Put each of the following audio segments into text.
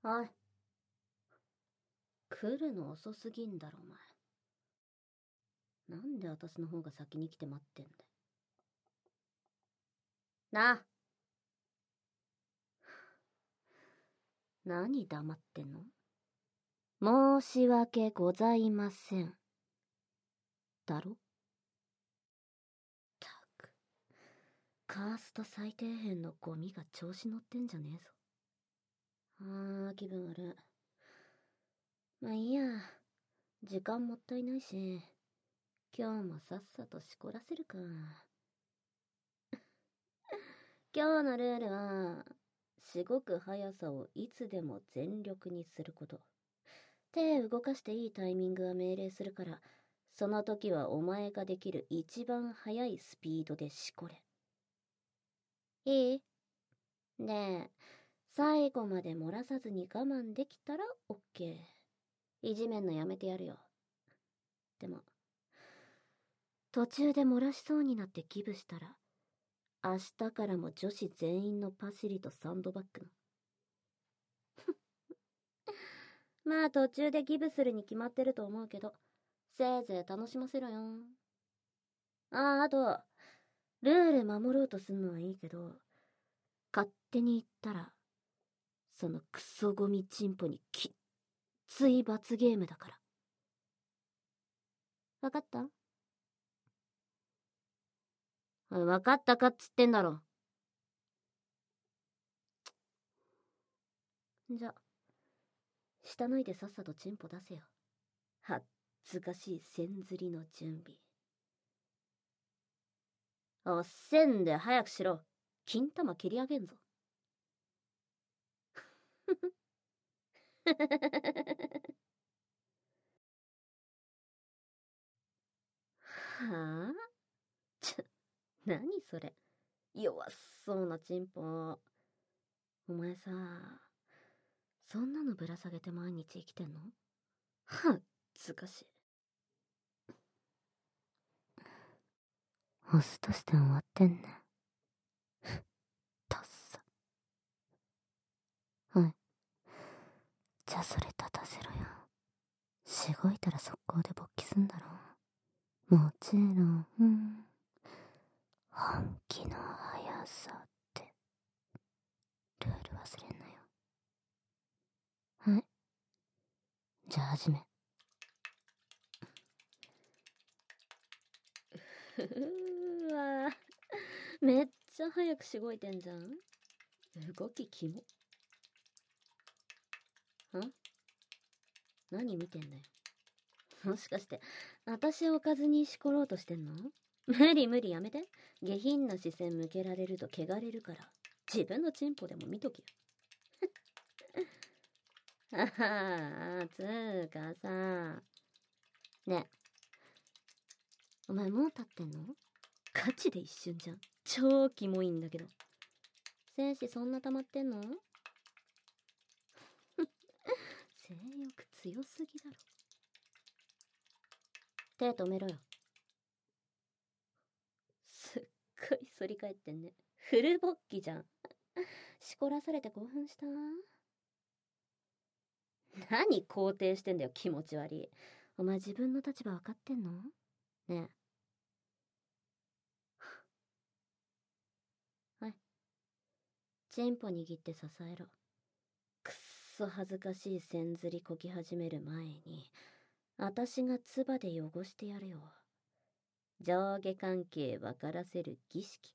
おい。来るの遅すぎんだろ、お前。なんで私の方が先に来て待ってんだよ。なあ。何黙ってんの？申し訳ございません。だろ？ったく。カースト最底辺のゴミが調子乗ってんじゃねえぞ。気分悪い。まあいいや。時間もったいないし、今日もさっさとしこらせるか。今日のルールは、しごく速さをいつでも全力にすること。手動かしていいタイミングは命令するから、その時はお前ができる一番速いスピードでしこれ。いい？で、最後まで漏らさずに我慢できたらオッケー。いじめんのやめてやるよ。でも、途中で漏らしそうになってギブしたら、明日からも女子全員のパシリとサンドバッグの。まあ途中でギブするに決まってると思うけど、せいぜい楽しませろよ。あと、ルール守ろうとすんのはいいけど、勝手に言ったら、そのクソゴミチンポにきっつい罰ゲームだから。わかった？わかったかっつってんだろ。じゃ、下脱いでさっさとチンポ出せよ。はっずかしい線ずりの準備。おっせんで早くしろ。金玉切り上げんぞ。はあ？何それ。弱そうなチンポ。お前さ、そんなのぶら下げて毎日生きてんの？はっずかしい。オスとして終わってんね。ダッサ。はい。じゃあそれ立たせろよ。しごいたら速攻で勃起すんだろ。もちろん、本気の速さって。ルール忘れんなよ。はい。じゃあ始め。うわぁ。めっちゃ早くしごいてんじゃん。動きキモ。何見てんだよ。もしかして、私をおかずにしころうとしてんの？無理無理やめて。下品な視線向けられると汚れるから。自分のチンポでも見とけよ。あはつーかさ。ねえ。お前もう立ってんの？ガチで一瞬じゃん。超キモいんだけど。精子そんな溜まってんの？性欲強すぎだろ。手止めろよ。すっごい反り返ってんね。フル勃起じゃん。しこらされて興奮した？何肯定してんだよ、気持ち悪い。お前自分の立場分かってんの？ねえ。はい。チンポ握って支えろ。くっそ恥ずかしい線ずりこき始める前に、私が唾で汚してやるよ。上下関係分からせる儀式。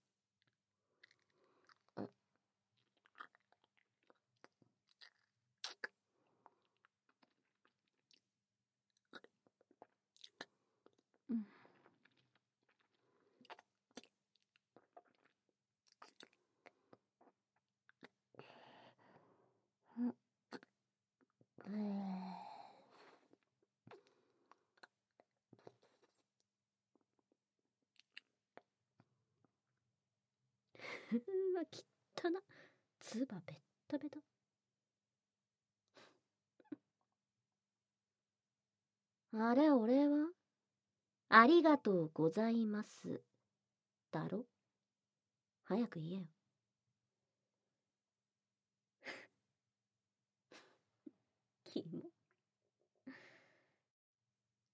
うわ、きったな。唾ベッタベタ。あれ、お礼は？ありがとうございます。だろ？早く言えよ。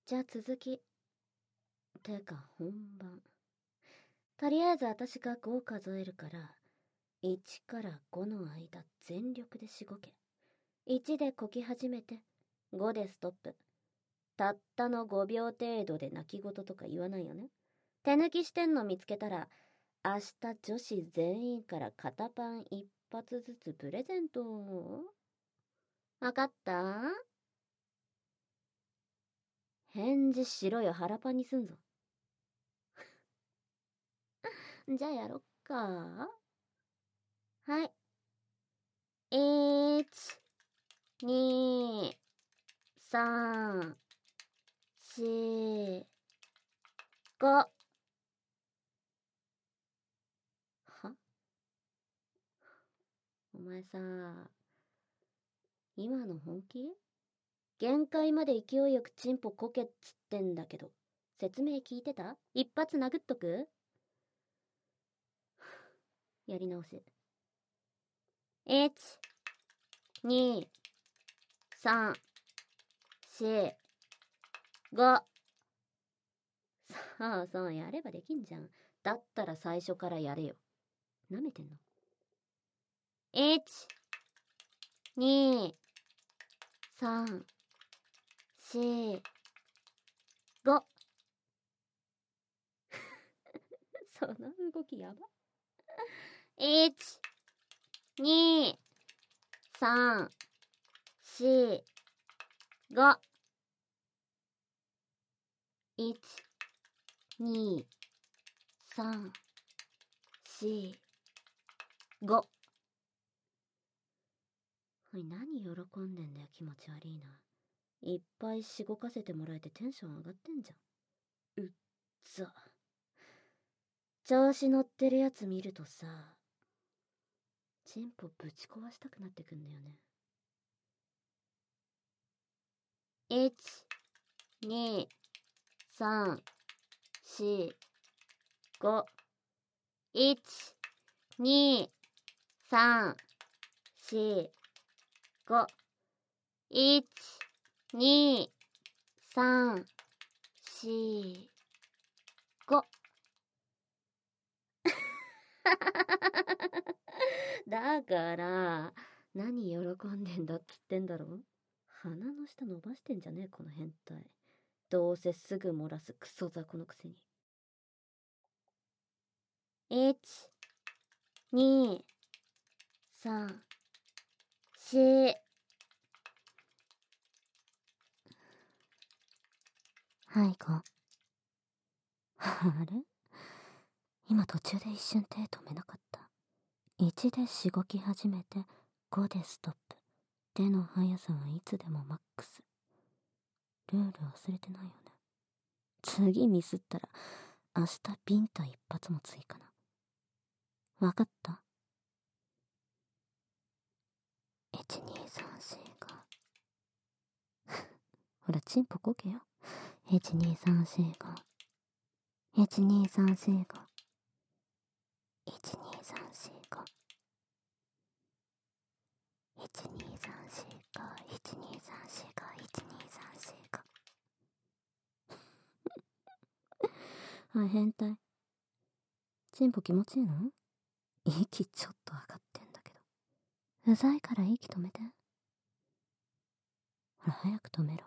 じゃあ続き。てか本番。とりあえず私が5数えるから、1から5の間全力でしごけ。1でこき始めて、5でストップ。たったの5秒程度で泣き言とか言わないよね。手抜きしてんの見つけたら、明日女子全員から肩パン1発ずつプレゼント。わかった？返事しろよ、腹パンにすんぞ。じゃあやろっか。はい。1、2、3、4、5。は？お前さ、今の本気？限界まで勢いよくチンポこけっつってんだけど、説明聞いてた？一発殴っとく？やり直し。1、2、3、4、5。そう、やればできんじゃん。だったら最初からやれよ。舐めてんの？ 1、2、3、4、5。その動きやば。1、2、3、4、5。1、2、3、4、5。おい、何喜んでんだよ、気持ち悪いな。いっぱいしごかせてもらえてテンション上がってんじゃん。うっざ。調子乗ってるやつ見るとさ、チンポぶち壊したくなってくんだよね。1、2、3、4、5。1、2、3、4、5。1、2、3、4、5。だから、何喜んでんだっつってんだろ。鼻の下伸ばしてんじゃねえ、この変態。どうせすぐ漏らすクソ雑魚のくせに。1、2、3、4。はい、5。あれ？今途中で一瞬手止めなかった。1でしごき始めて、5でストップ。手の速さはいつでもマックス。ルール忘れてないよね。次ミスったら、明日ビンタ一発も追加な。わかった？ 1、2、3、4、5。ほら、チンポこけよ。1、2、3、4、5。1、2、3、4、5。1、2、3、4、5。1、2、3、4、5。1、2、3、4、5。1、2、3、4、5。はい、変態。チンポ気持ちいいの？息ちょっと上がってんだけど。うざいから息止めて。ほら、早く止めろ。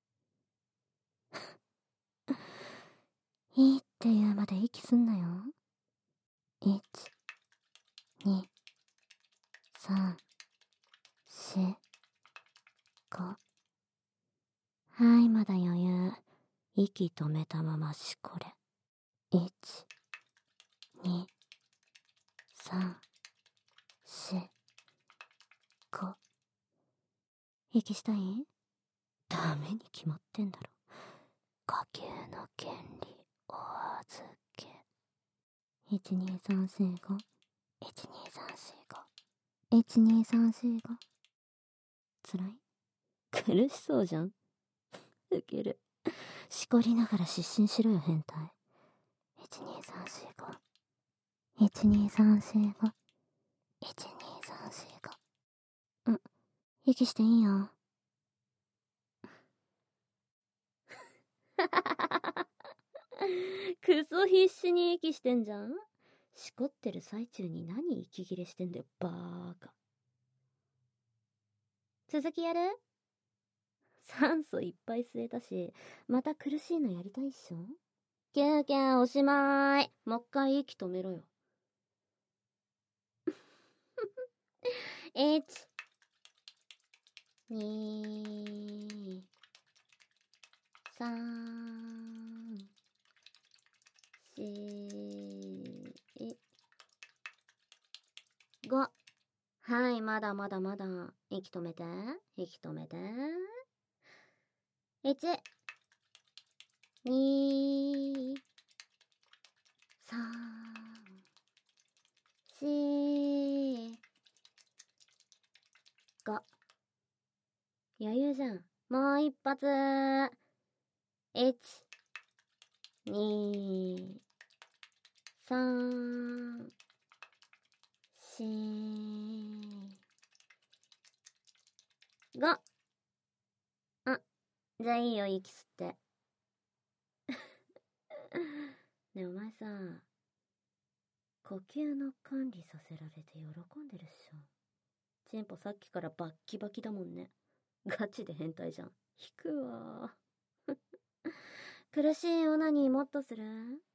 いいって言うまで息すんなよ。1、2、3、4、5。はい、まだ余裕。息止めたまましこれ。1、2、3、4、5。息したい？ダメに決まってんだろ。呼吸の権利お預け。1、2、3、4、5。1、2、3、4、5。1、2、3、4、5。つらい？苦しそうじゃん。ウケる。しこりながら失神しろよ、変態。1、2、3、4、5。1、2、3、4、5。1、2、3、4、5。息していいよ。 クソ必死に息してんじゃん。しこってる最中に何息切れしてんだよ、バーカ。続きやる？酸素いっぱい吸えたし、また苦しいのやりたいっしょ？キューキューおしまーい。もう一回息止めろよ。1、2、3、4、5。はい、まだまだまだ。息止めて、息止めて。1、2、3、4、5。余裕じゃん。もう一発。1、2、3、4、5。あ、じゃあいいよ、息吸って。ねえ、お前さ、呼吸の管理させられて喜んでるっしょ。チンポさっきからバッキバキだもんね。ガチで変態じゃん。引くわ。苦しいオナニーもっとする？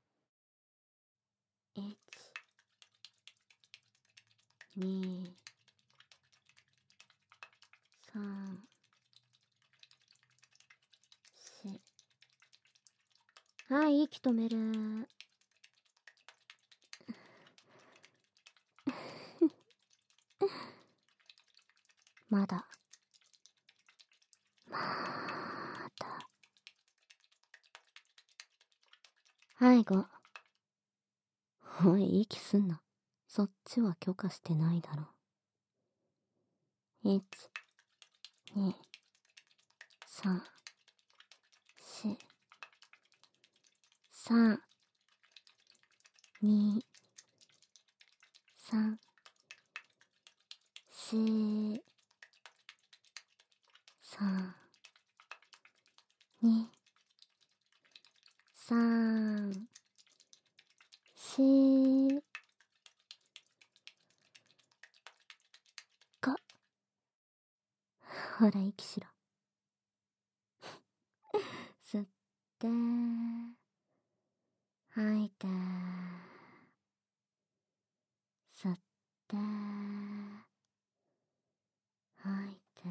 1、2、3、4。はい、息止める。まだ。まだ。はい、5。おい、息すんな。そっちは許可してないだろ。1、2、3、4、3、2、3、4、3、2、3、4、5。ほら、息しろ。吸って、吐いて、吸って、吐いて、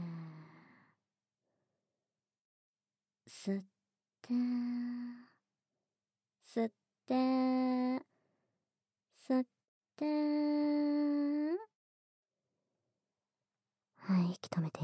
吸って、吸って、吸って、はい、息止めて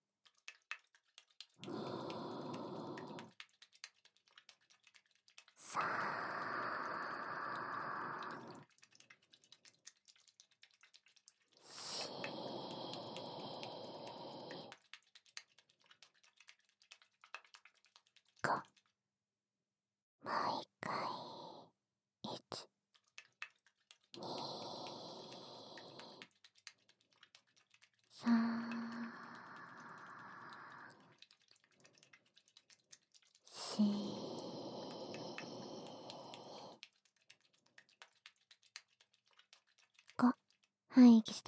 1、2、3、4、5。もう一回。1、2、3、4、5。はい、息して。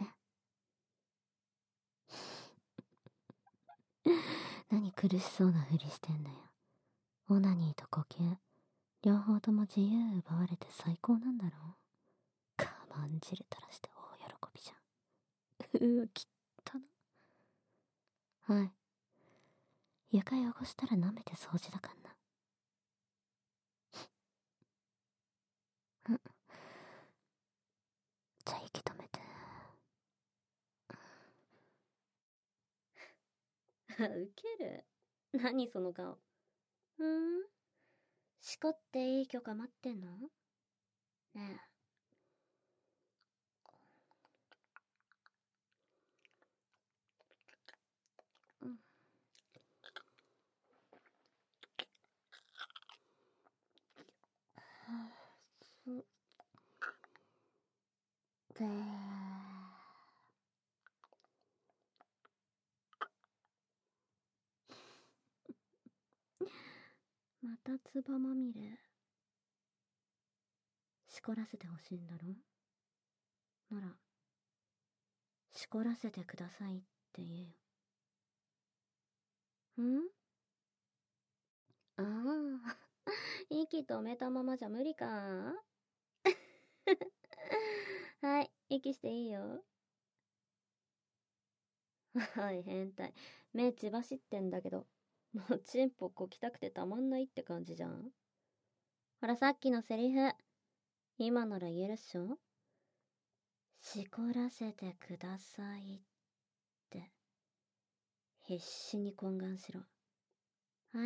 何苦しそうなふりしてんだよ。オナニーと呼吸、両方とも自由奪われて最高なんだろう。我慢汁垂らして大喜びじゃん。うわ、きったな。はい。床汚したら舐めて掃除だかんな。うん。じゃあ息止めて。ウケる。何その顔。しこっていい許可待ってんの？ねえ。で、またつばまみれ。 しこらせてほしいんだろ？なら、しこらせてくださいって言えよ。ん？ああ、息止めたままじゃ無理か。はい、息していいよ。はい、変態。目血走ってんだけど。もうチンポこきたくてたまんないって感じじゃん。ほら、さっきのセリフ。今なら言えるっしょ？しこらせてくださいって。必死に懇願しろ。はい。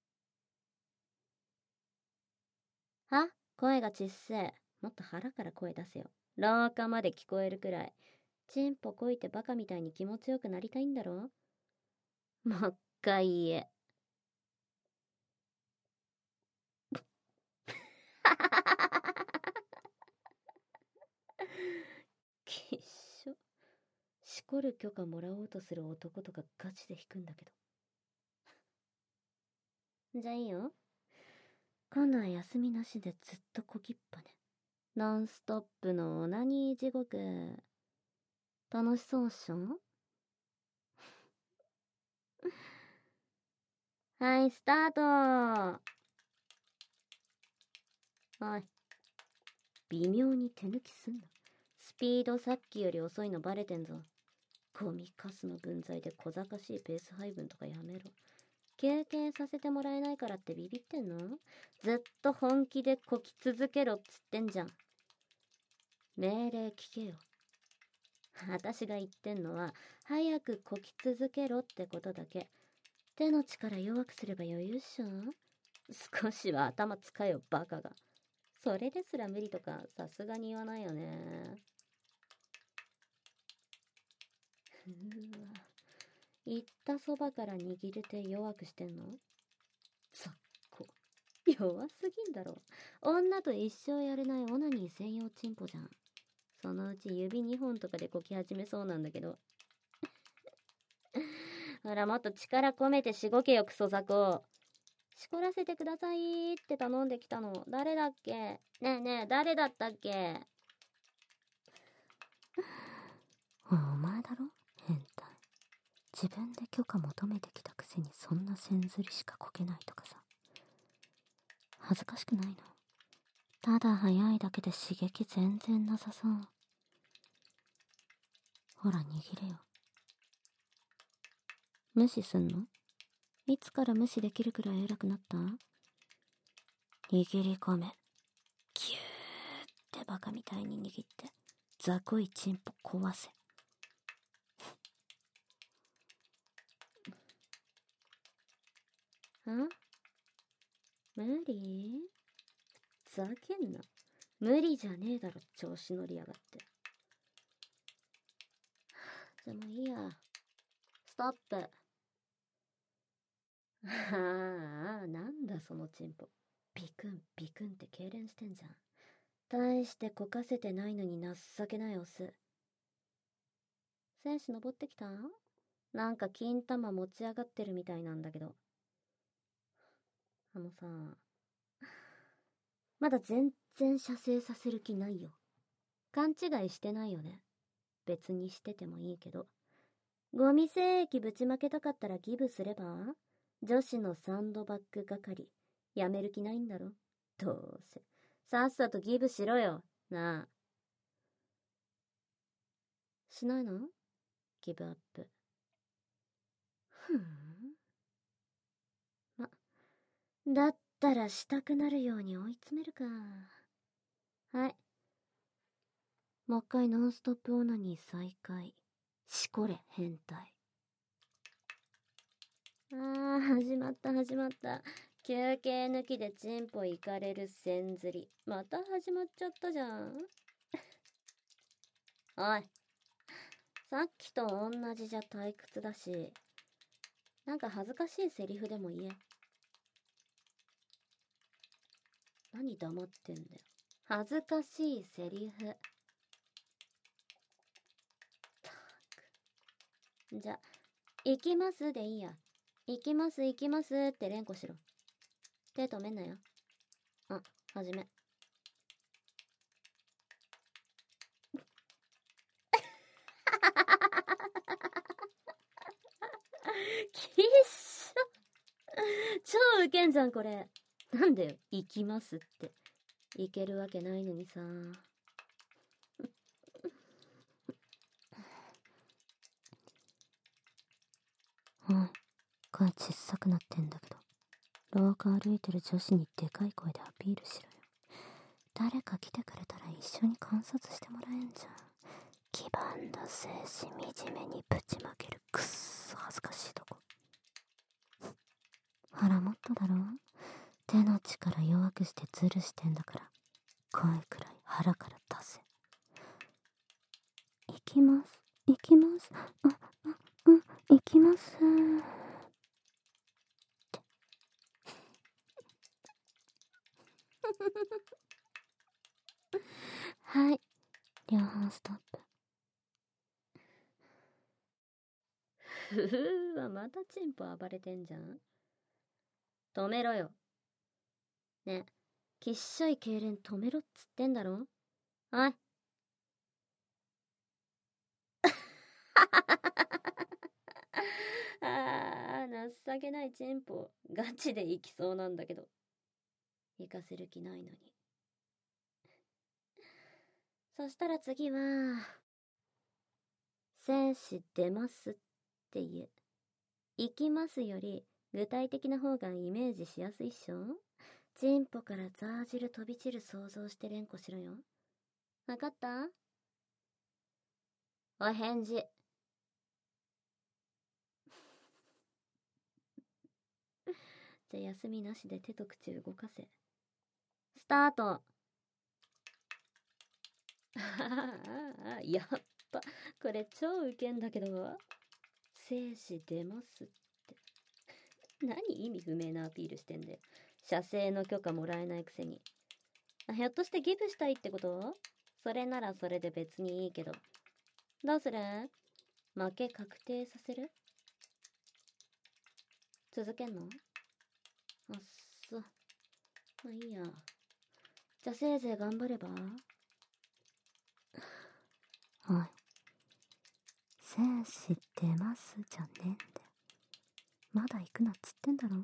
は？声がちっせえ。もっと腹から声出せよ。廊下まで聞こえるくらい。チンポこいてバカみたいに気持ちよくなりたいんだろ？もう一回言え。きっしょ。しこる許可もらおうとする男とかガチで引くんだけど。じゃあいいよ。今度は休みなしでずっとこきっぱね。ノンストップのオナニー地獄。楽しそうっしょ？はい、スタート。おい。微妙に手抜きすんな。スピードさっきより遅いのバレてんぞ。ゴミカスの分際で小賢しいペース配分とかやめろ。休憩させてもらえないからってビビってんの？ずっと本気でこき続けろっつってんじゃん。命令聞けよ。私が言ってんのは、早くこき続けろってことだけ。手の力弱くすれば余裕っしょ？少しは頭使えよ、バカが。それですら無理とか、さすがに言わないよね。うーわ。言ったそばから握る手弱くしてんの？ざっこ。弱すぎんだろ。女と一生やれないオナニー専用チンポじゃん。そのうち指2本とかでこき始めそうなんだけど。ほら、もっと力込めてしごけよ、クソザコ。しこらせてくださいって頼んできたの。誰だっけ？ねえねえ、誰だったっけ？お前だろ？変態。自分で許可求めてきたくせにそんなせんずりしかこけないとかさ。恥ずかしくないの？ただ早いだけで刺激全然なさそう。ほら、握れよ。無視すんの？いつから無視できるくらい偉くなった？握り込め。キューってバカみたいに握って、雑魚いチンポ壊せ。ん？無理？ふざけんな。無理じゃねえだろ、調子乗りやがって。じゃあもういいや。ストップ。ああ、なんだそのチンポ。ビクンビクンって痙攣してんじゃん。大してこかせてないのに情けないオス。精子登ってきた？なんか金玉持ち上がってるみたいなんだけど。あのさ、まだ全然射精させる気ないよ。勘違いしてないよね。別にしててもいいけど。ゴミ精液ぶちまけたかったらギブすれば？女子のサンドバッグ係。やめる気ないんだろ？どうせ。さっさとギブしろよ。なあ。しないの？ギブアップ。ふん。ま、だったらしたくなるように追い詰めるか。はい。もう一回ノンストップオナニー再開。しこれ、変態。始まった始まった。休憩抜きでチンポいかれるせんずり。また始まっちゃったじゃん。おい。さっきと同じじゃ退屈だし、なんか恥ずかしいセリフでも言え。何黙ってんだよ。恥ずかしいセリフ。たく。じゃ、行きますでいいや。行きます行きますって連呼しろ。手止めんなよ。あ、はじめ。 きっしょ。超ウケんじゃん、これ。なんだよ、行きますって。行けるわけないのにさ。おい、声ちっさくなってんだけど。廊下歩いてる女子にでかい声でアピールしろよ。誰か来てくれたら一緒に観察してもらえんじゃん。黄ばんだ精子惨めにぶちまけるくっそ恥ずかしいとこ。腹もっとだろ。手の力弱くしてズルしてんだから声くらい腹から出せ。行きます、行きます、行きますってはい、両方ストップ。ふふーわ、またチンポ暴れてんじゃん。止めろよ。ねえ、きっしょい痙攣止めろっつってんだろ。おい。あー、情けないチンポ。ガチで行きそうなんだけど。行かせる気ないのに。そしたら次は、精子出ますって言え。行きますより、具体的な方がイメージしやすいっしょ。チンポからザージル飛び散る想像して連呼しろよ。わかった？お返事。じゃあ休みなしで手と口動かせ。スタート。やっぱ、これ超ウケんだけど。精子出ますって。何意味不明なアピールしてんだよ。射精の許可もらえないくせに。ひょっとしてギブしたいってこと？それならそれで別にいいけど。どうする？負け確定させる？続けんの？あっそ。まあいいや。じゃあせいぜい頑張れば？おい。精子出ますじゃねえんだよ。まだ行くなっつってんだろ。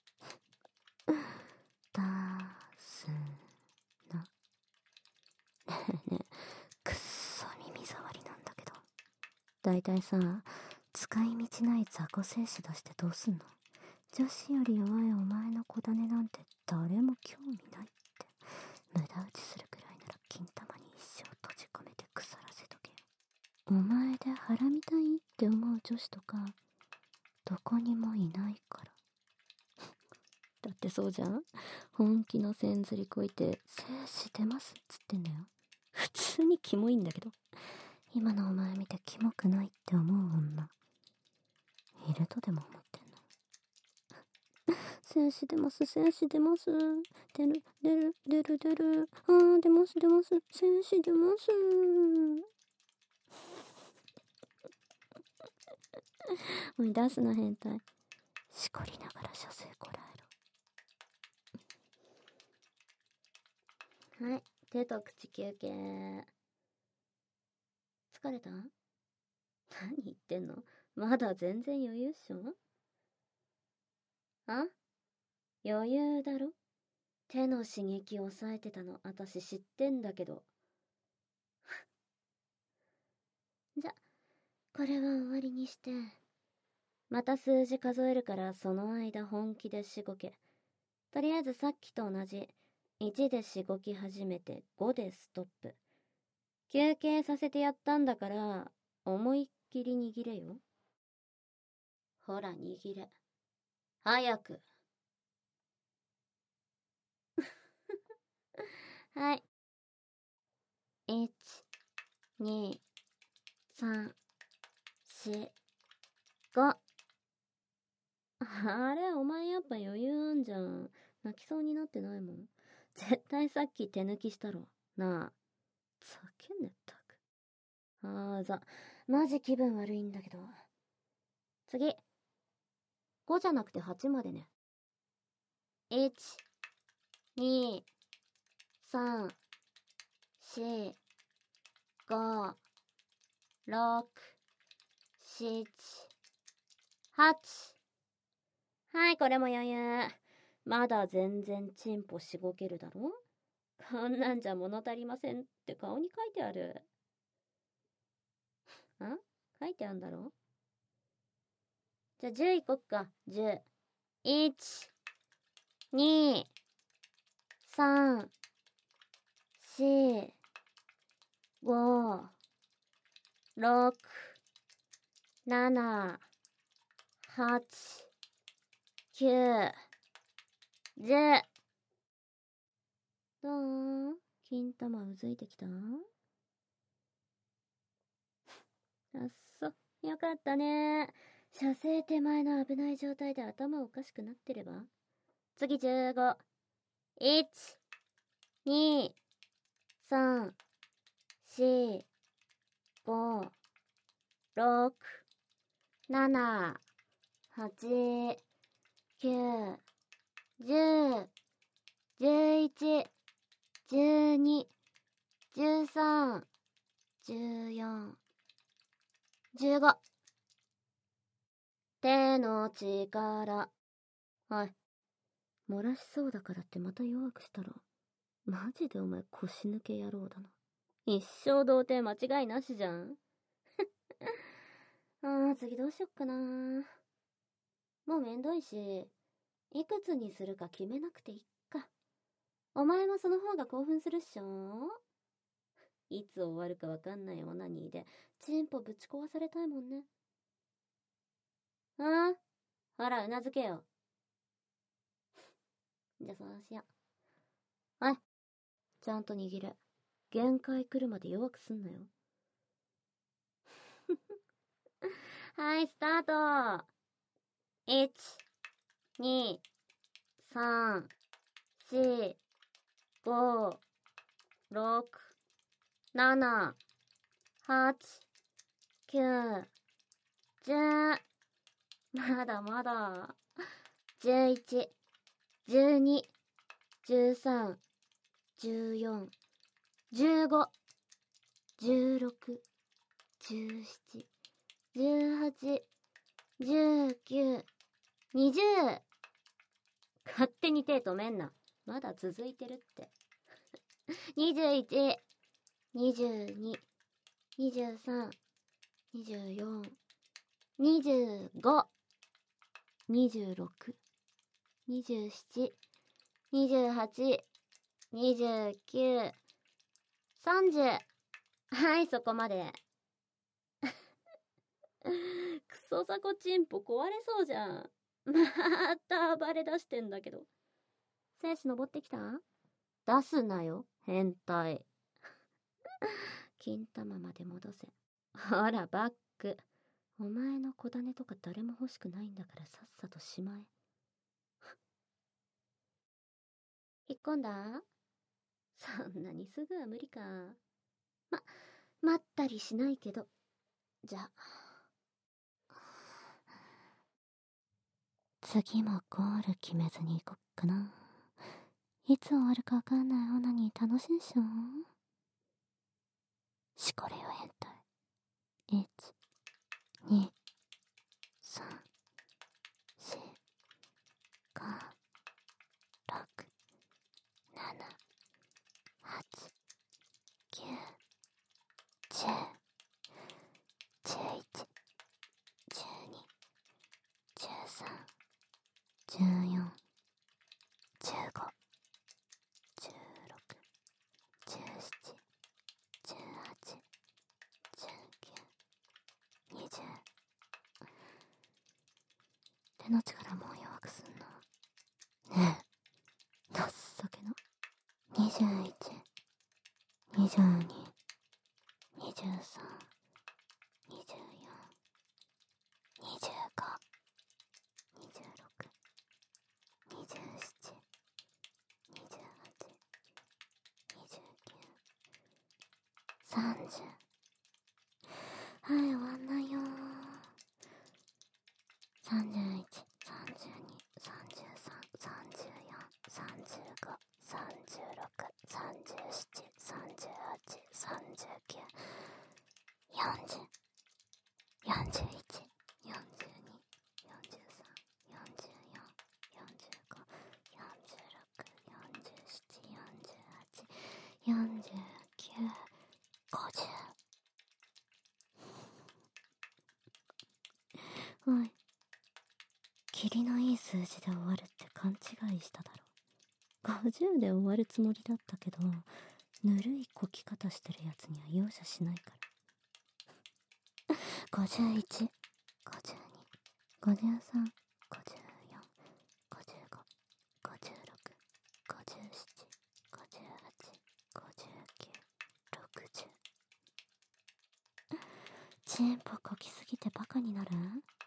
だすな。ねえねえ、くっそ耳障りなんだけど。だいたいさ、使い道ない雑魚精子出してどうすんの？女子より弱いお前の子種なんて誰も興味ないって。無駄打ちするくらいなら金玉に一生閉じ込めて腐らせとけよ。お前で腹みたいって思う女子とかどこにもいないから。だってそうじゃん。本気のせんずりこいて精子出ますっつってんだよ。普通にキモいんだけど。今のお前見てキモくないって思う女いるとでも思ってんの？精子出ます、精子出ます。出る、出る、出る、出る。あー、出ます、出ます。精子出ます。おい、出すな変態。しこりながら射精こらえろ。はい、手と口休憩。疲れた？何言ってんの？まだ全然余裕っしょ？あ？余裕だろ？手の刺激抑えてたの私知ってんだけど。じゃ、これは終わりにして。また数字数えるからその間本気でしごけ。とりあえずさっきと同じ。1でしごき始めて5でストップ。休憩させてやったんだから、思いっきり握れよ。ほら握れ。早く。はい。1、2、3、4、5。あれ、お前やっぱ余裕あんじゃん。泣きそうになってないもん。絶対さっき手抜きしたろ。なあ。ざけんねったく。マジ気分悪いんだけど。次。5じゃなくて8までね。1、2、3、4、5、6、7、8。 はい、これも余裕。まだ全然チンポしごけるだろ。こんなんじゃ物足りませんって顔に書いてある。書いてあんだろ。じゃあ10いこっか。10。1、2、3、4、5、6、7、8、9、10。どう？金玉うずいてきた？あっそ、よかったね。射精手前の危ない状態で頭おかしくなってれば。次15。1、2、3、4、5、6、7、8、9、10、11、12、13、14、15。手の力。はい。漏らしそうだからってまた弱くしたら、マジでお前腰抜け野郎だな。一生童貞間違いなしじゃん。次どうしよっかな。もうめんどいし、いくつにするか決めなくていっか。お前もその方が興奮するっしょ。いつ終わるかわかんないオナニーで、チンポぶち壊されたいもんね。ほら、うなずけよ。じゃあそうしよう。はい。ちゃんと握れ。限界来るまで弱くすんなよ。はい、スタート。1、2、3、4、5、6、7、8、9、10。まだまだ。11、12、13、14、15、16、17、18、19、20。勝手に手止めんな。まだ続いてるって。21、22、23、24、25、26、27、28、29、30。はい、そこまで。クソザコチンポ壊れそうじゃん。また暴れ出してんだけど。精子登ってきた？出すなよ、変態。金玉まで戻せ。ほら、バック。お前の小種とか誰も欲しくないんだからさっさとしまえ。引っ込んだ？そんなにすぐは無理か。待ったりしないけど。じゃあ。次もゴール決めずに行こっかな。いつ終わるかわかんないオナニー楽しいっしょ？しこれよ変態。1、2、3、4、5、6、7、8、9、10、11、12、13、14、15、16、17、18、19、20。手の力もう弱くすんな。ねえ、情けな。21、22、23、24、25、26、27、28、29、30。はい、終わんないよー。31、32、33、34、35、36、37、38、39、40、41、42、43、44、 おい、霧のいい数字で終わるって勘違いしただろ。50で終わるつもりだったけど、ぬるいこき方してるやつには容赦しないから。51、52、53、54、55、56、57、58、59、60。チンポこきすぎてバカになる？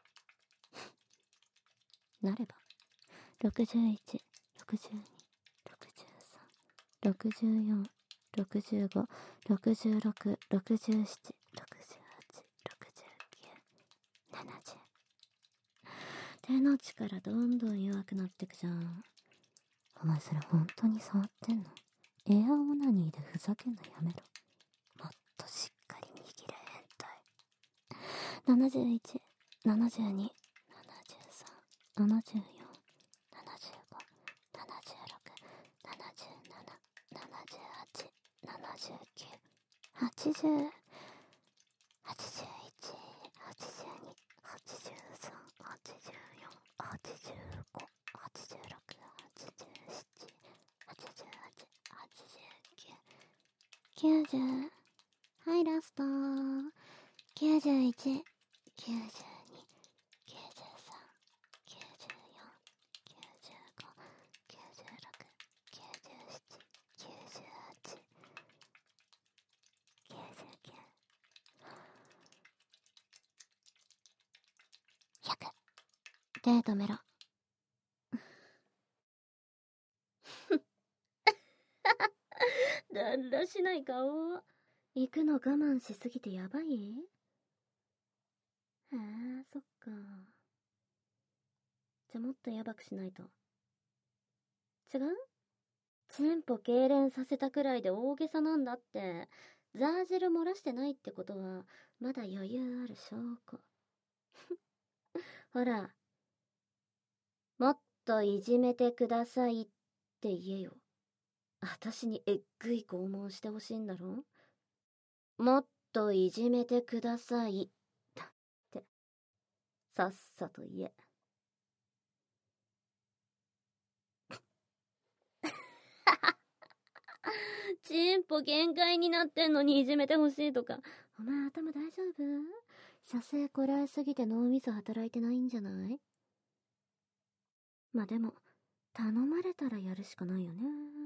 なれば。61、62、63、64、65、66、67、68、69、70。手の力どんどん弱くなってくじゃん。お前それ本当に触ってんの？エアオナニーでふざけんのやめろ。もっとしっかり握れ変態。71、72、73、74、75、76、77、78、79、80、81、82、83、84、85、86、87、88、89、90。はい、ラスト。91、92、93、94、95、96、97、98、99、100。手止めろ。だらしない顔。行くの我慢しすぎてやばい？へえ、そっか。じゃもっとやばくしないと。違う？チンポ痙攣させたくらいで大げさなんだって。ザージル漏らしてないってことは、まだ余裕ある証拠。ほら、もっといじめてくださいって言えよ。私にえっぐい拷問してほしいんだろ？もっといじめてください。だって。さっさと言え。チンポ限界になってんのにいじめてほしいとか。お前頭大丈夫？射精こらえすぎて脳みそ働いてないんじゃない？まあでも、頼まれたらやるしかないよね。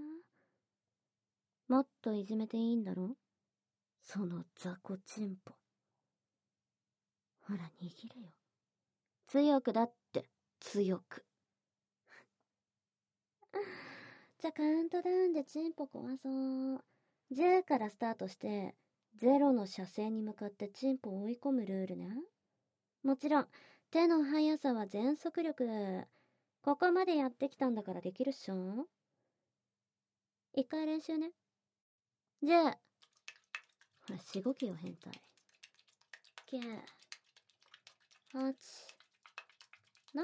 もっといじめていいんだろ？その雑魚チンポ。ほら握れよ。強くだって、強く。じゃあカウントダウンでチンポ壊そう。10からスタートして、0の射精に向かってチンポを追い込むルールね。もちろん、手の速さは全速力。ここまでやってきたんだからできるっしょ？一回練習ね。じゃあ、ほら、しごきよ、変態。9、8、7。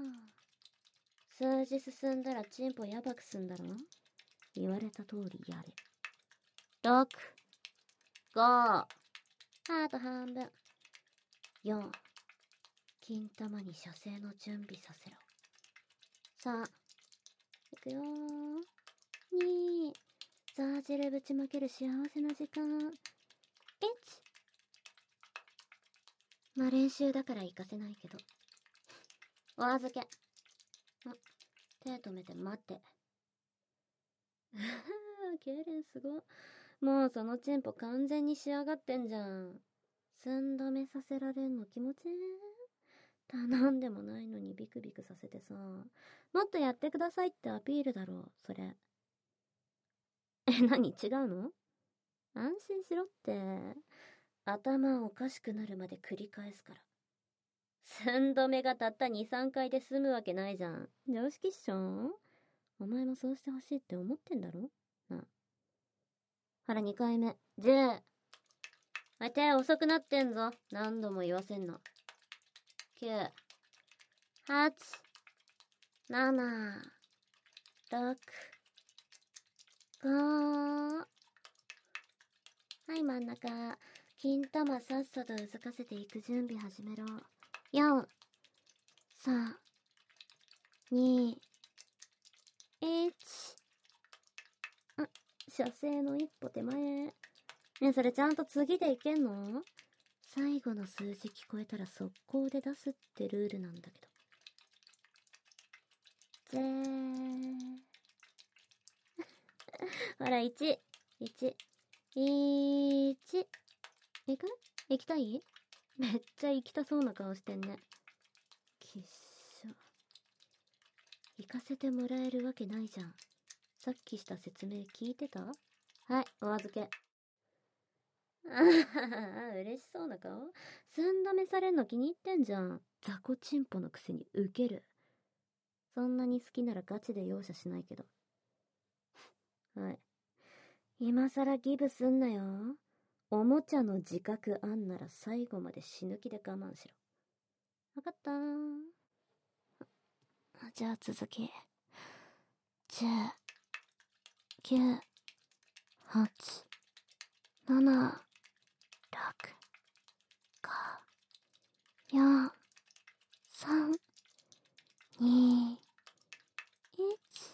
数字進んだらチンポやばくすんだろ？言われた通りやれ。6、5、ハート半分。4、金玉に射精の準備させろ。3、いくよー。2、ザージルぶちまける幸せな時間。1。まあ練習だから行かせないけど。お預け。手止めて待って。うはぁ、痙攣すご。もうそのチンポ完全に仕上がってんじゃん。寸止めさせられんの気持ちいい？頼んでもないのにビクビクさせてさ。もっとやってくださいってアピールだろ、それ。何違うの？安心しろって。頭おかしくなるまで繰り返すから。寸止めがたった2、3回で済むわけないじゃん。常識っしょ？お前もそうしてほしいって思ってんだろ？なあ。ほら2回目。10。おい手遅くなってんぞ。何度も言わせんの。9、8、7、6、5。はい、真ん中。金玉さっさとうずかせていく準備始めろ。4、 3、2、1。射精の一歩手前。ね、それちゃんと次でいけんの？最後の数字聞こえたら速攻で出すってルールなんだけど。ほら、1、1、1。行く？行きたい？めっちゃ行きたそうな顔してんね。きっしょ。行かせてもらえるわけないじゃん。さっきした説明聞いてた？はい、お預け。あはは、嬉しそうな顔？寸止めされんの気に入ってんじゃん。雑魚チンポのくせにウケる。そんなに好きならガチで容赦しないけど。はい。今さらギブすんなよ。おもちゃの自覚あんなら最後まで死ぬ気で我慢しろ。わかったー。じゃあ続き。10、9、8、7、6、5、4、3、2、1。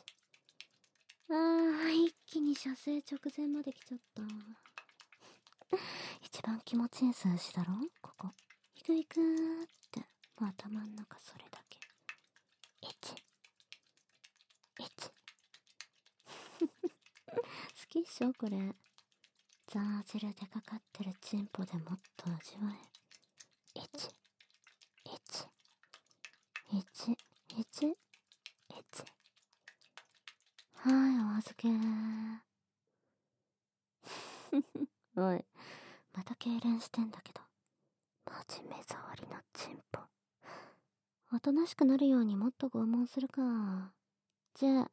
一気に射精直前まで来ちゃった。一番気持ちいい数字だろここ。行く行くーって、もう頭ん中それだけ。1、1。好きっしょこれ。ザー汁でかかってるチンポでもっと味わえ。1、1、1、1、1。はい、お預けー。おい、また痙攣してんだけど。マジ目障りなチンポ。おとなしくなるようにもっと拷問するか。じゃあ、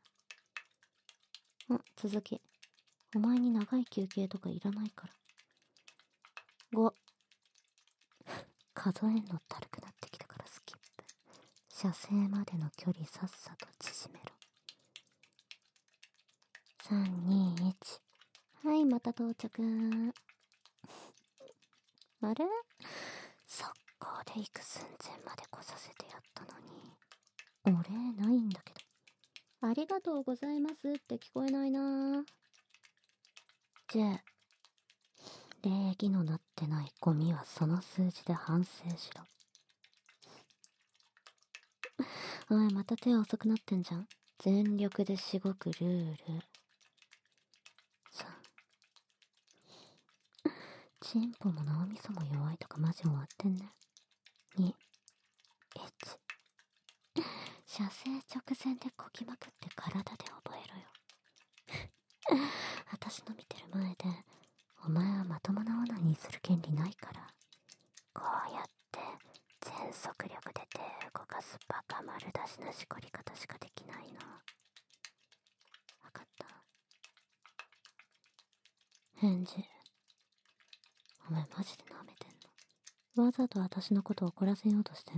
続き。お前に長い休憩とかいらないから。5。数えんのだるくなってきたからスキップ。射精までの距離さっさと縮めろ。3、2、1。はい、また到着。あれ？速攻で行く寸前まで来させてやったのに。お礼ないんだけど。ありがとうございますって聞こえないなぁ。じゃあ、礼儀のなってないゴミはその数字で反省しろ。おい、また手遅くなってんじゃん。全力でしごくルール。3。チンポも脳みそも弱いとかマジ終わってんね。2、1。射精直前でこきまくって体で覚えろよ。私の見てる前で、お前はまともなオナニーする権利ないから。こうやって全速力で手動かすバカ丸出しなしこり方しかできないの。わかった？返事。お前マジで舐めてんの？わざと私のこと怒らせようとしてる？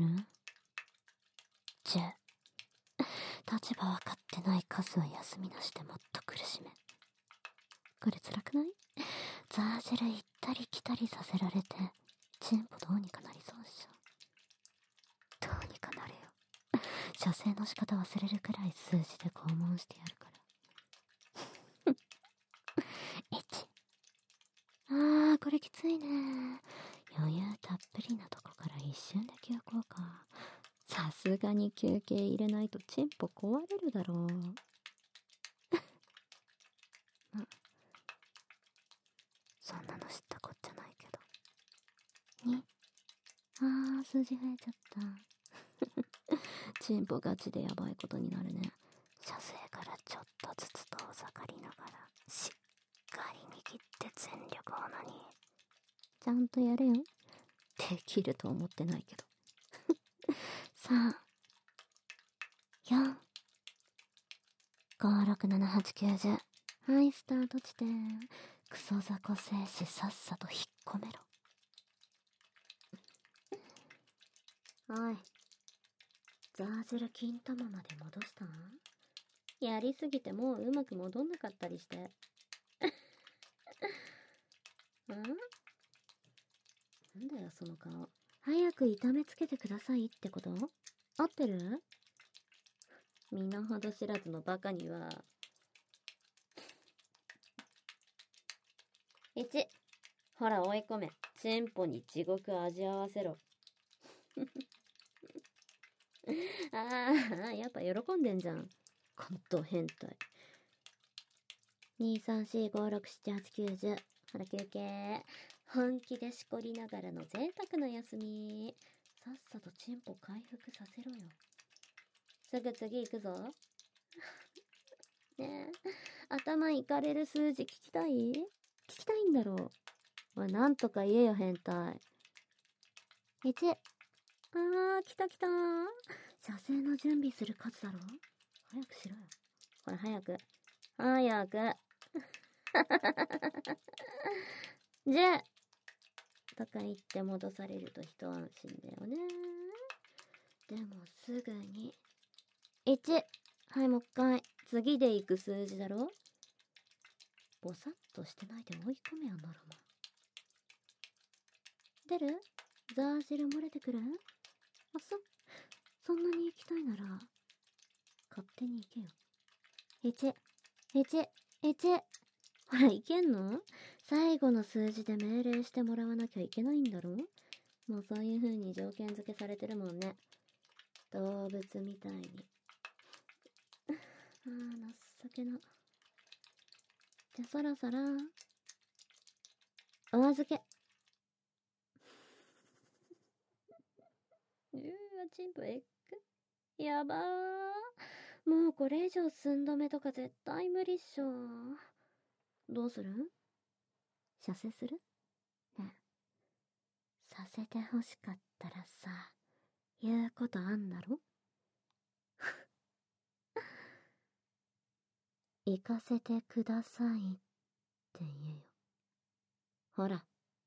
立場わかってないカスは休みなしでもっと苦しめ。これ辛くない？ザージェル行ったり来たりさせられて、チンポどうにかなりそうっしょ。どうにかなれよ。射精の仕方忘れるくらい数字で拷問してやるから。1。これきついね。余裕たっぷりなとこから一瞬で休校か。さすがに休憩入れないとチンポ壊れるだろう。そんなの知ったこっちゃないけど。2。数字増えちゃった。チンポガチでやばいことになるね。射精からちょっとずつ遠ざかりながら、しっかり握って全力オナニー。ちゃんとやれよ。できると思ってないけど。3、4、5、6、7、8、9、10。はい、スタート地点。クソ雑魚精子さっさと引っ込めろ。おい、ザージェル金玉まで戻したん？やりすぎてもううまく戻んなかったりして。なんだよその顔。早く痛めつけてくださいってこと？ 合ってる？身の程知らずのバカには。1、ほら追い込め。チンポに地獄味わわせろ。やっぱ喜んでんじゃん。ほんと変態。2、3、4、5、6、7、8、9、10。ほら休憩。本気でしこりながらの贅沢な休み。さっさとチンポ回復させろよ。すぐ次行くぞ。ねえ、頭いかれる数字聞きたい？聞きたいんだろう。おい、なんとか言えよ、変態。1。来た来た。射精の準備する数だろ。早くしろよ。ほら、早く。早く。10とか言って戻されると一安心だよね。でもすぐに。1。はい、もう一回。次で行く数字だろ。ぼさっとしてないで追い込めよ、ノロマ。出る？ザー汁漏れてくる？そんなに行きたいなら、勝手に行けよ。1。ほら、いけんの？最後の数字で命令してもらわなきゃいけないんだろ？もうそういう風に条件付けされてるもんね。動物みたいに。情けな。じゃ、そろそろ、お預け。チンポエッグ。やばー。もうこれ以上寸止めとか絶対無理っしょ。どうする？射精する？ねえ、させて欲しかったらさ、言うことあんだろ？行かせてくださいって言えよ。ほら。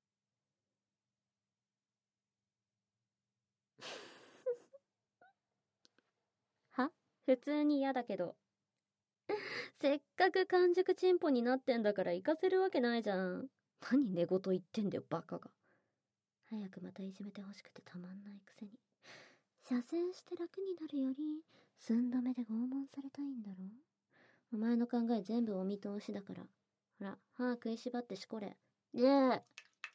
は？普通に嫌だけど。せっかく完熟チンポになってんだから行かせるわけないじゃん。何寝言言ってんだよ、バカが。早くまたいじめてほしくてたまんないくせに。射精して楽になるより、寸止めで拷問されたいんだろ？お前の考え全部お見通しだから。ほら、歯食いしばってしこれ。10。で、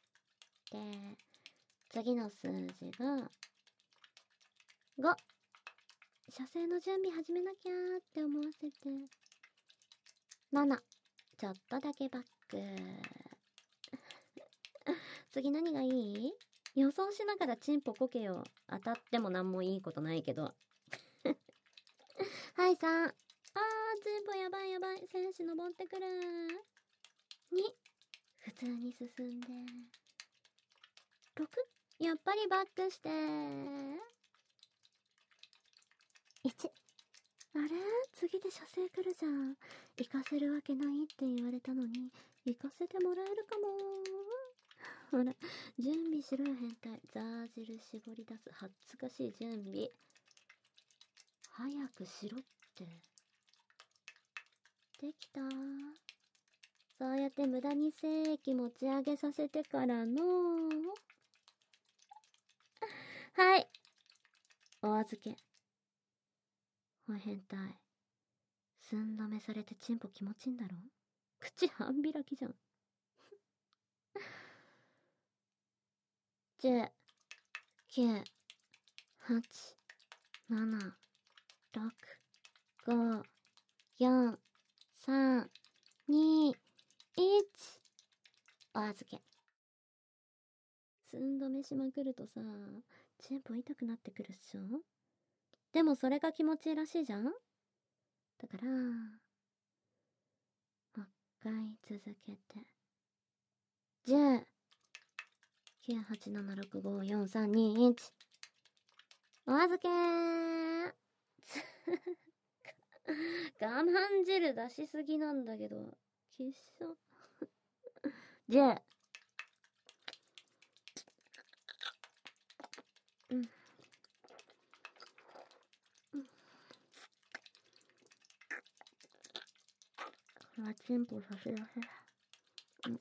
次の数字が、5。射精の準備始めなきゃーって思わせて。7。ちょっとだけバック。次何がいい？予想しながらチンポこけよ。当たっても何もいいことないけど。はい、3。チンポやばいやばい。戦士登ってくる。2。普通に進んで。6。やっぱりバックして。1。あれ？次で射精来るじゃん。行かせるわけないって言われたのに、行かせてもらえるかも。ほら、準備しろよ、変態。ザー汁絞り出す。恥ずかしい準備。早くしろって。できた？そうやって無駄に精液持ち上げさせてからの。はい。お預け。おい変態。寸止めされてチンポ気持ちいいんだろ？口半開きじゃん。10、9、8、7、6、5、4、3、2、1。お預け。寸止めしまくるとさ、チンポ痛くなってくるっしょ？でもそれが気持ちいいらしいじゃん？だから、もう一回続けて。10、9、8、7、6、5、4、3、2、1。お預けー。我慢汁出しすぎなんだけど。きっしょ。10。うん。これはチンポさせらせ。うん。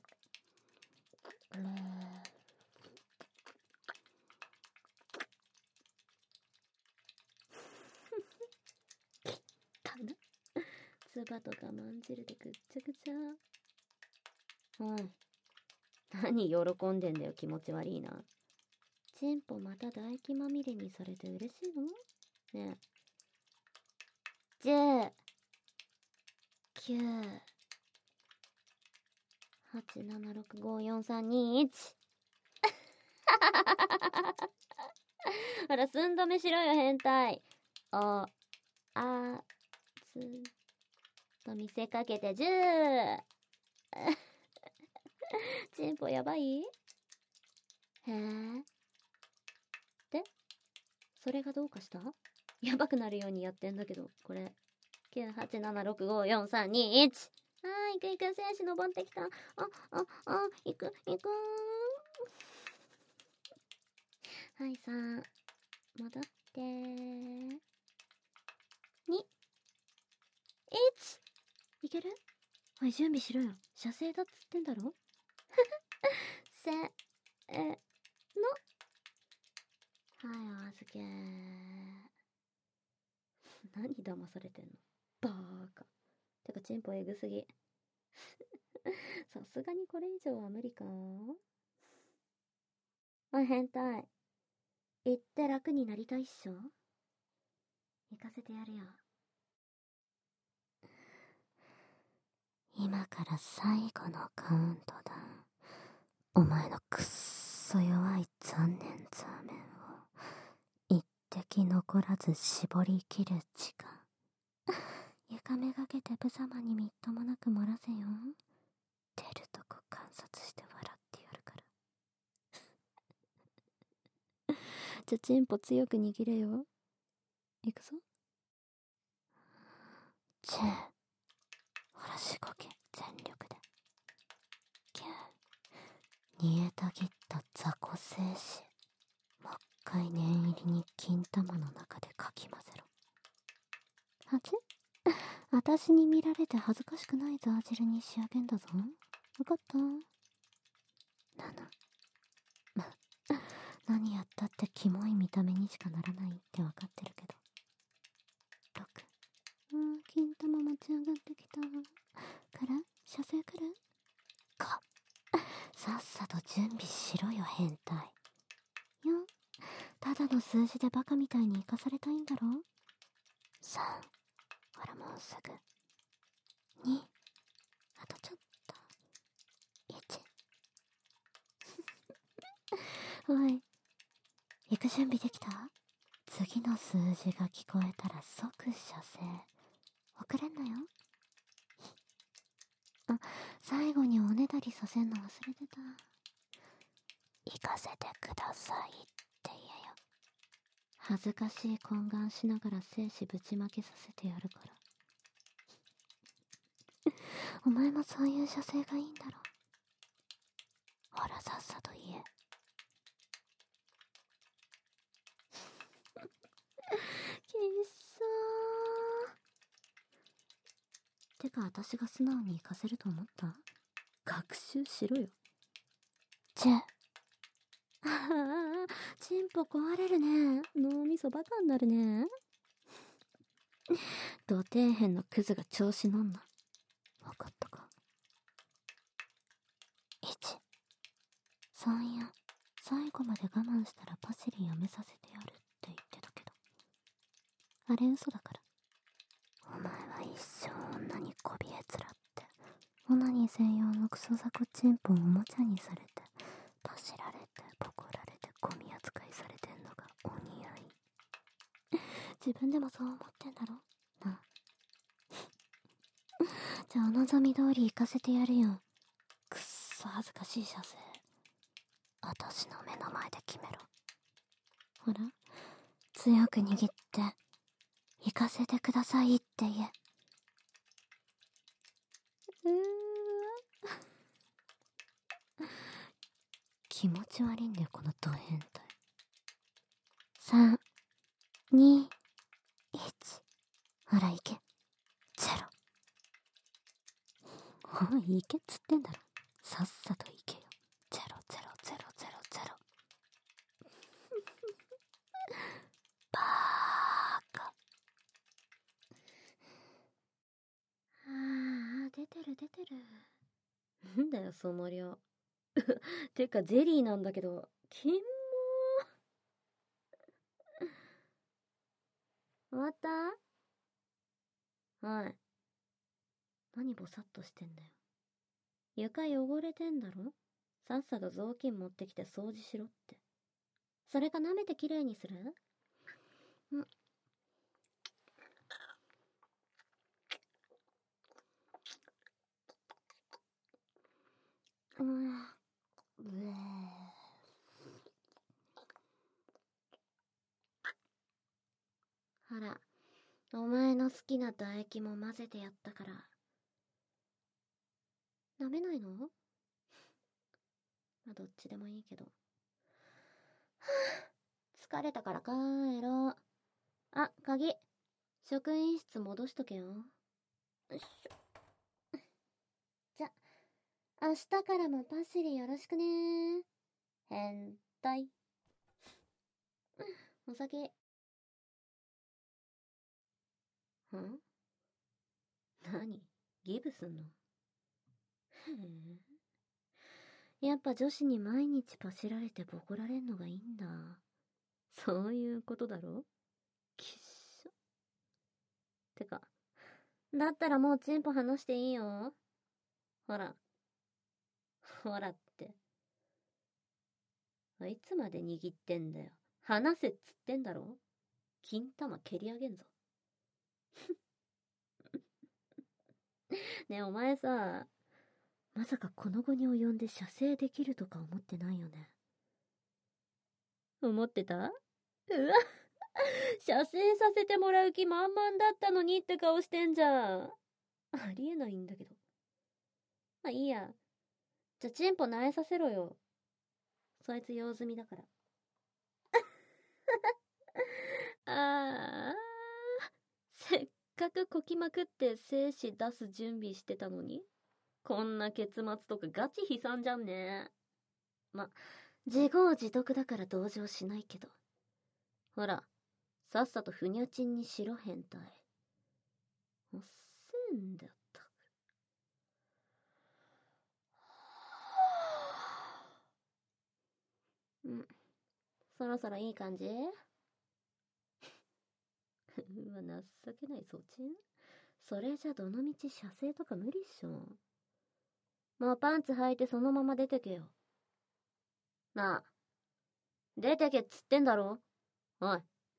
葉とかまんじるでぐっちゃぐちゃ。おい、何喜んでんだよ、気持ち悪いな。チンポまた唾液まみれにされて嬉しいの？ねえ。10、9、8、7、6、5、4、3、2、1。ほら、寸止めしろよ、変態。あつと見せかけて10。チンポやばい？へえ。で、それがどうかした？やばくなるようにやってんだけど、これ。9、8、7、6、5、4、3、2、1。行く行く、選手登ってきた。行く、行くはい、3、戻って。2、1。いける？おい、準備しろよ。射精だっつってんだろせ、の。はい、お預け。何騙されてんの？バーカ。てか、チンポエグすぎ。さすがにこれ以上は無理か。おい、変態。行って楽になりたいっしょ？行かせてやるよ。今から最後のカウントダウン。お前のくっそ弱い残念ザーメンを一滴残らず絞り切る時間。床めがけて無様にみっともなく漏らせよ。出るとこ観察して笑ってやるから。じゃ、チンポ強く握れよ。いくぞ。10。ほらしごけ、全力で。9。煮えたぎった雑魚精子。もっかい念入りに金玉の中でかき混ぜろ。8。私に見られて恥ずかしくないザー汁に仕上げんだぞ。わかった？ 7。何やったってキモい見た目にしかならないってわかってるけど。6。金玉持ち上がってきた。から射精来る？ 5。さっさと準備しろよ、変態。4。ただの数字でバカみたいに生かされたいんだろ？ 3。ほらもうすぐ。2。あとちょっと。1。おい、行く準備できた？次の数字が聞こえたら即射精。遅れんなよ。最後におねだりさせんの忘れてた。行かせてくださいって言えよ。恥ずかしい懇願しながら精子ぶちまけさせてやるから。お前もそういう射精がいいんだろ。ほらさっさと言え。きっそー。てか私が素直に行かせると思った？学習しろよ。10。ああ、チンポ壊れるね。脳みそバカになるね。土底辺のクズが調子乗んな。わかったか。1。3や。最後まで我慢したらパシリやめさせてやるって言ってたけど。あれ嘘だから。お前は一生女にこびえつらって、オナニー専用のクソザコチンポをおもちゃにされて、パシられて、ボコられて、ゴミ扱いされてんのがお似合い。自分でもそう思ってんだろな。じゃあお望み通り行かせてやるよ。くっそ恥ずかしい射精。私の目の前で決めろ。ほら、強く握って、行かせてくださいって言え。気持ち悪いんだよ、このド変態。3、2、1。ほら、行け。0。おい、行けっつってんだろ。さっさと行けよ。0、0、0、0、0。バーカ。 出てる。なんだよ、その量。てか、ゼリーなんだけど、キモー。終わった？おい。何ぼさっとしてんだよ。床汚れてんだろ？さっさと雑巾持ってきて掃除しろって。それか舐めてきれいにする？ほら、お前の好きな唾液も混ぜてやったから。舐めないの？まあ、どっちでもいいけど。疲れたから帰ろう。あ、鍵。職員室戻しとけよ。よいしょ。じゃ、明日からもパシリよろしくね。変態。お酒。ん？何？ギブすんの？へえ。やっぱ女子に毎日パシられてボコられんのがいいんだ。そういうことだろ？きっしょ。てか、だったらもうチンポ離していいよ。ほら。ほらって。いつまで握ってんだよ。離せっつってんだろ。金玉蹴り上げんぞ。ねえ、お前さ、まさかこの後に及んで射精できるとか思ってないよね。思ってた？うわ、射精させてもらう気満々だったのにって顔してんじゃん。ありえないんだけど。まあいいや。じゃあチンポ苗えさせろよ。そいつ用済みだから。あー、せっかくこきまくって精子出す準備してたのに、こんな結末とかガチ悲惨じゃんね。ま、自業自得だから同情しないけど。ほら、さっさとふにゃちんにしろ変態。おっせんだったく。そろそろいい感じ？うわ、情けないそっちん？それじゃどのみち射精とか無理っしょ。もうパンツ履いてそのまま出てけよ。なあ、出てけっつってんだろ。おい。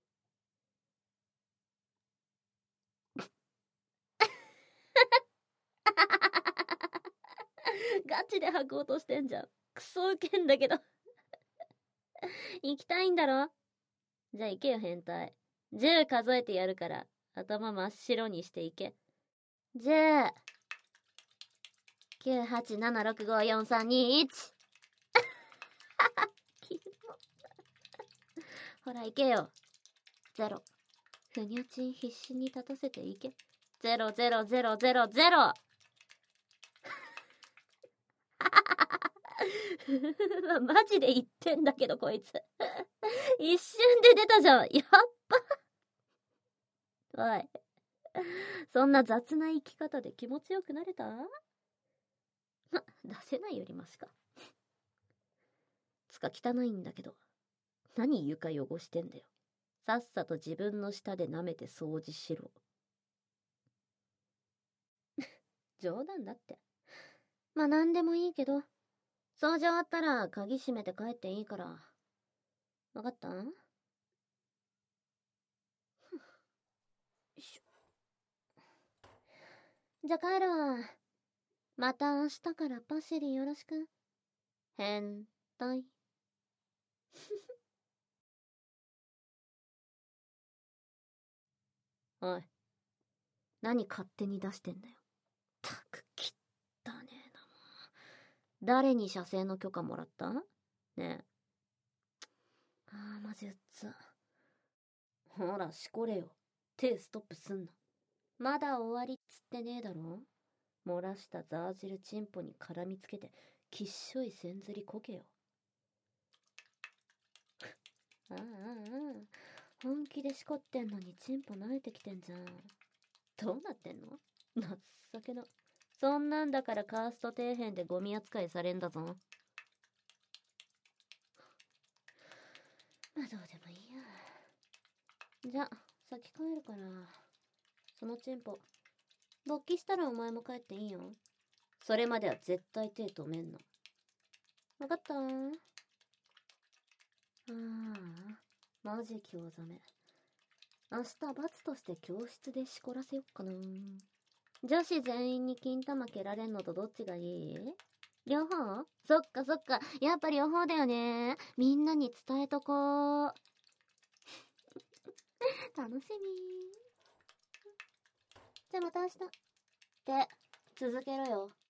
ガチで履こうとしてんじゃん。クソウケんだけど。行きたいんだろ？じゃあ行けよ変態。10数えてやるから、頭真っ白にしていけ。10、9、8、7、6、5、4、3、2、1。ほら行けよ。0。ふにゃちん必死に立たせていけ。0、0、0、0、0。マジで言ってんだけどこいつ。一瞬で出たじゃん。やっば。おい。そんな雑な生き方で気持ちよくなれた？出せないよりマシか。つか汚いんだけど。何床汚してんだよ。さっさと自分の舌で舐めて掃除しろ。冗談だって。まあなんでもいいけど、掃除終わったら鍵閉めて帰っていいから。わかった？よいしょ。じゃあ帰るわ。また明日からパシリよろしく。変態。おい。何勝手に出してんだよ。たくきったねえなもん。誰に射精の許可もらった？ねえ。ああ、マジうっつ。ほら、しこれよ。手ストップすんな。まだ終わりっつってねえだろ。漏らしたザー汁チンポに絡みつけて、きっしょいせんずりこけよ。ああ、本気でしこってんのにチンポ慣れてきてんじゃん。どうなってんの？情けな。 そんなんだからカースト底辺でゴミ扱いされんだぞ。まあどうでもいいや。じゃ、先帰るから。そのチンポ。勃起したらお前も帰っていいよ。それまでは絶対手止めんの。わかったマジ興ざめ。明日罰として教室でしこらせよっかな。女子全員に金玉蹴られんのとどっちがいい？両方？そっかそっか。やっぱ両方だよね。みんなに伝えとこう。楽しみ。じゃあまた明日。って、続けろよ。